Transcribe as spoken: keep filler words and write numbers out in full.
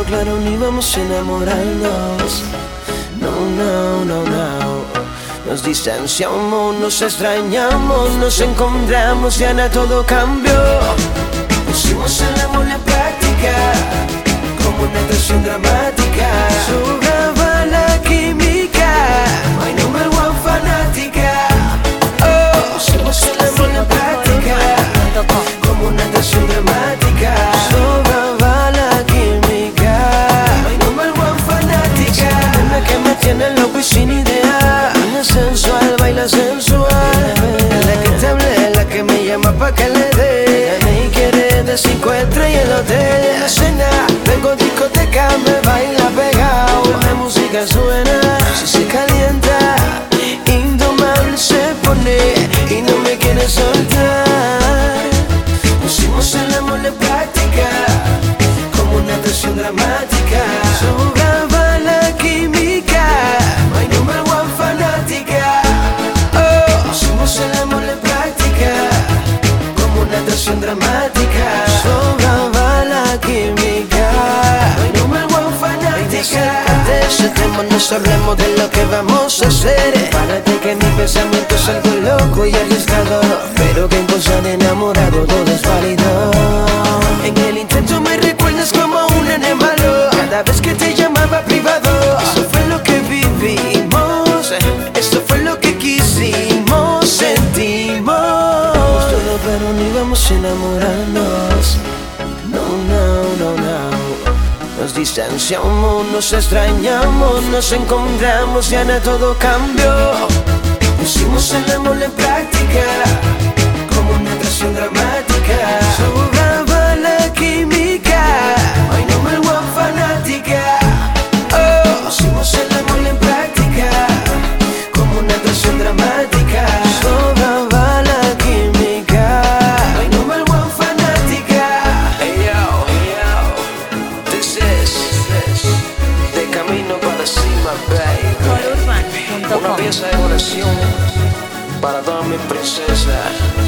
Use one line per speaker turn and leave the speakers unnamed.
claro, ni vamos a enamorarnos. No, no, no, no. Nos distanciamos, nos extrañamos, nos encontramos y ahora todo cambió. Pusimos el amor en práctica, como una atracción dramática. Sobraba la química, my number one fanática. Oh, pusimos el amor en práctica, como una atracción dramática. Sobraba la química, my number one fanática. Una que me tiene loco y sin idea, una sensual, baila sensual. La que te hablé, la que me llama pa' que le dé. Me quiere de cinco estrellas y el hotel. En la cena, vengo discoteca, me baila pegado. La música suena, si se calienta, indomable se pone y no me quiere soltar. Pusimos el amor en práctica, como una atracción dramática. Sobraba la química, my number one fanática. Oh, pusimos el amor en práctica, como una atracción dramática. Sobraba la química, my number one fanática. De ese tema nos hablemos de lo que vamos a hacer. Párate que mi pensamiento es algo loco y arriesgado, pero que en cosa de enamorado todo es válido. En el intento me recuerdas como un nene malo, cada vez que te llamaba privado. Eso fue lo que vivimos, esto fue lo que quisimos, sentimos todo, pero ni vamos a enamorarnos. No, no, no, no. Nos distanciamos, nos extrañamos, nos encontramos y ahora todo cambió. Pusimos el amor en práctica, como una atracción dramática. Sobraba la química, my number one fanática. Oh, pusimos el amor en práctica, como una atracción dramática. Sobraba la química, my number one fanática. Hey yo, hey yo, this is de camino para la cima, baby. Una pieza de oración para todas mis princesas.